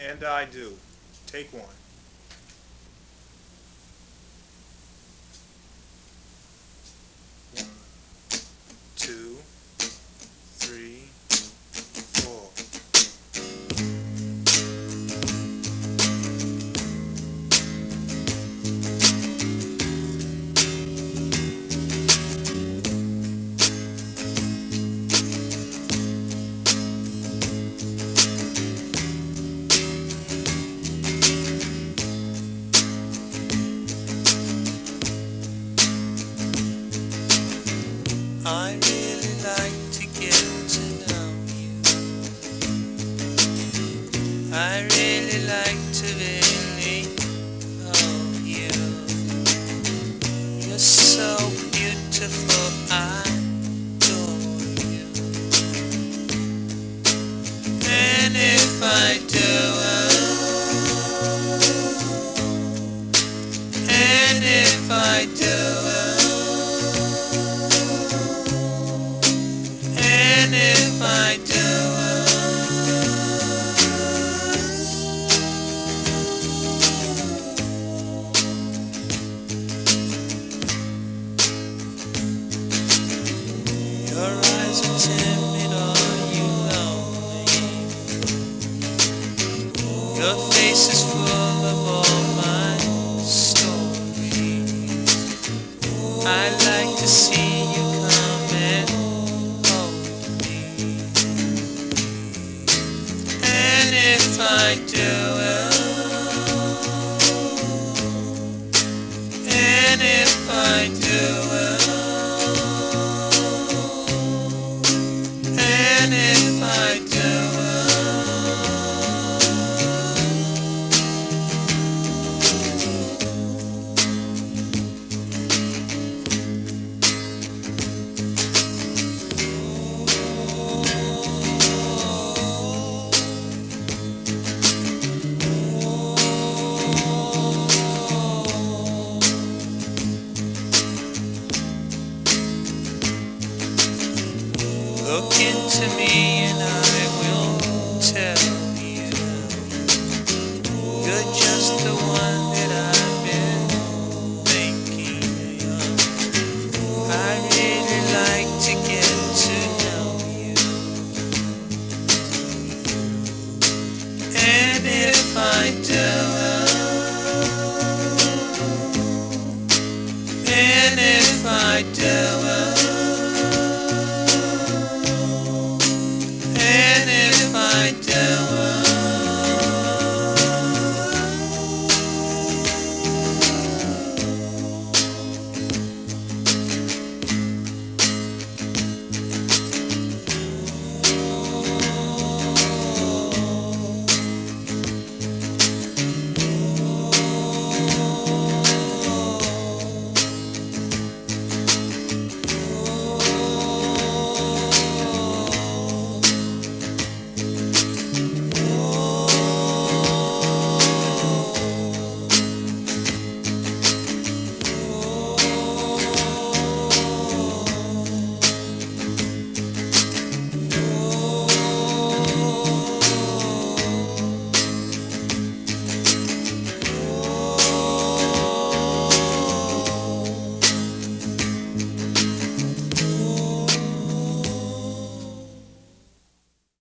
And I do. Take one. 2, 3, 4. I really like to get to know you. I really like to really hold you. You're so beautiful, I adore you. And if I do, and if I do, and if I do, your eyes are timid, are you lonely? Your face is full of all my stories. I like to see you come and hold me. And if I do, and if I do, and if I do, look into me and I will tell you, you're just the one that I've been thinking of. I really like to get to know you. And if I do, and if I do,